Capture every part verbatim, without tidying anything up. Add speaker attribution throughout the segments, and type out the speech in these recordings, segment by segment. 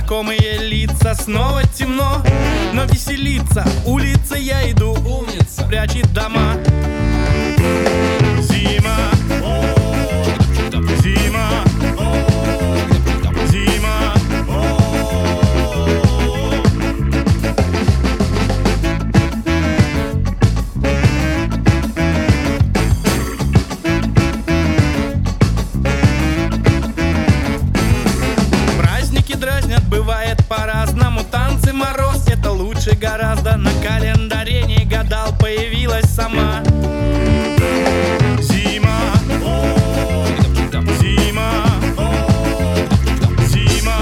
Speaker 1: знакомые лица. Снова темно, но веселится. Улица я иду,
Speaker 2: Умница.
Speaker 1: прячет дома. Зима, зима, зима. Праздники дразнят, бывает по-разному. Танцы, мороз, это лучше гораздо. На календаре не гадал, появилась сама. Зима, зима, зима.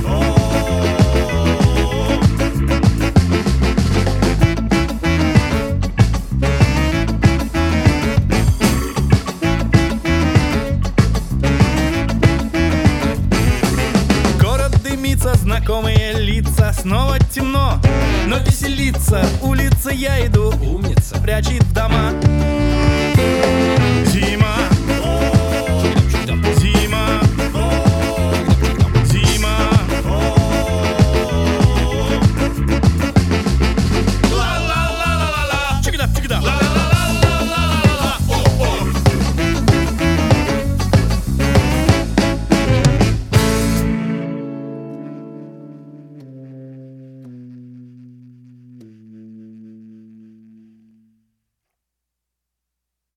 Speaker 1: Город дымится, знакомые лица. Снова темно, но веселится. Улица я иду,
Speaker 2: Умница.
Speaker 1: прячет дома. Зима.